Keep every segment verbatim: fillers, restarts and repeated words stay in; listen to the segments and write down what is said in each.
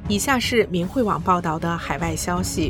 以下是明慧网报道的海外消息，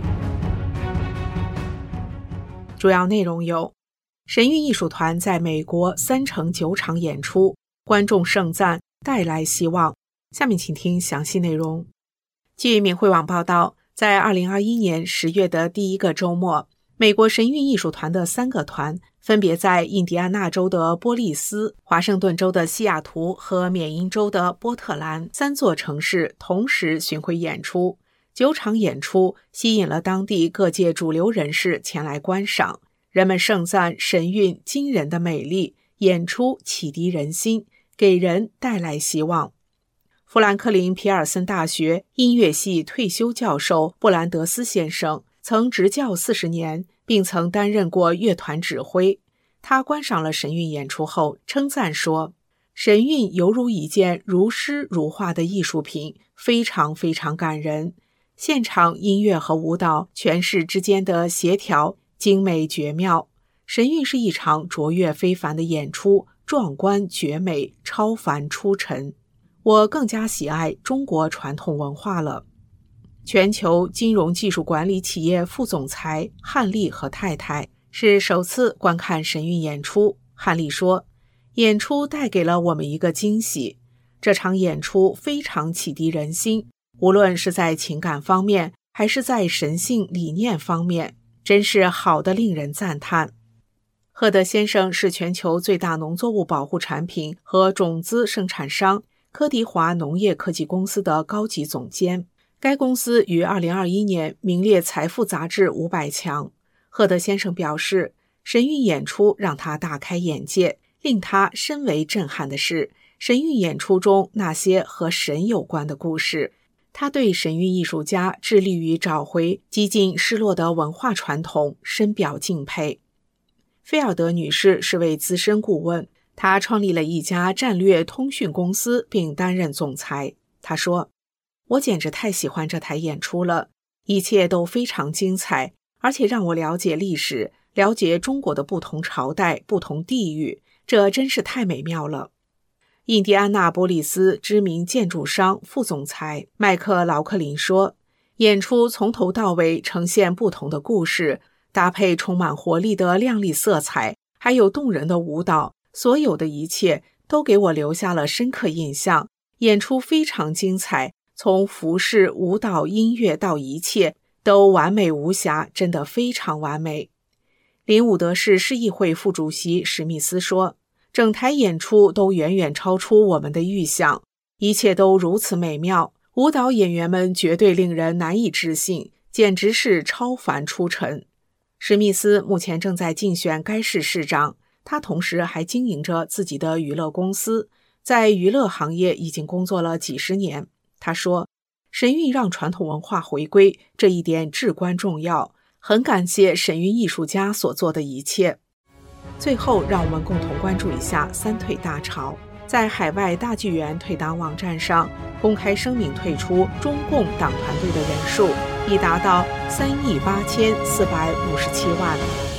主要内容有：神韵艺术团在美国三城九场演出，观众盛赞，带来希望。下面请听详细内容。据明慧网报道，在二零二一年十月的第一个周末，美国神韵艺术团的三个团分别在印第安纳州的波利斯、华盛顿州的西雅图和缅因州的波特兰三座城市同时巡回演出。九场演出吸引了当地各界主流人士前来观赏，人们盛赞神韵惊人的美丽，演出启迪人心，给人带来希望。富兰克林皮尔森大学音乐系退休教授布兰德斯先生曾执教四十年，并曾担任过乐团指挥。他观赏了神韵演出后称赞说，神韵犹如一件如诗如画的艺术品，非常非常感人。现场音乐和舞蹈诠释之间的协调精美绝妙，神韵是一场卓越非凡的演出，壮观绝美，超凡出尘。我更加喜爱中国传统文化了。全球金融技术管理企业副总裁汉利和太太是首次观看神韵演出。汉利说，演出带给了我们一个惊喜，这场演出非常启迪人心，无论是在情感方面还是在神性理念方面，真是好得令人赞叹。赫德先生是全球最大农作物保护产品和种子生产商科迪华农业科技公司的高级总监，该公司于二零二一年名列财富杂志五百强。赫德先生表示，神韵演出让他大开眼界，令他深为震撼的是神韵演出中那些和神有关的故事。他对神韵艺术家致力于找回几近失落的文化传统深表敬佩。菲尔德女士是位资深顾问，她创立了一家战略通讯公司并担任总裁。她说，我简直太喜欢这台演出了，一切都非常精彩，而且让我了解历史，了解中国的不同朝代、不同地域，这真是太美妙了。印第安纳波利斯知名建筑商副总裁麦克劳克林说，演出从头到尾呈现不同的故事，搭配充满活力的亮丽色彩，还有动人的舞蹈，所有的一切都给我留下了深刻印象。演出非常精彩，从服饰、舞蹈、音乐到一切都完美无瑕，真的非常完美。林伍德市市议会副主席史密斯说，整台演出都远远超出我们的预想，一切都如此美妙，舞蹈演员们绝对令人难以置信，简直是超凡出尘。史密斯目前正在竞选该市市长，他同时还经营着自己的娱乐公司，在娱乐行业已经工作了几十年。他说，神韵让传统文化回归，这一点至关重要，很感谢神韵艺术家所做的一切。最后，让我们共同关注一下三退大潮。在海外大剧院退党网站上公开声明退出中共党团队的人数已达到三亿八千四百五十七万。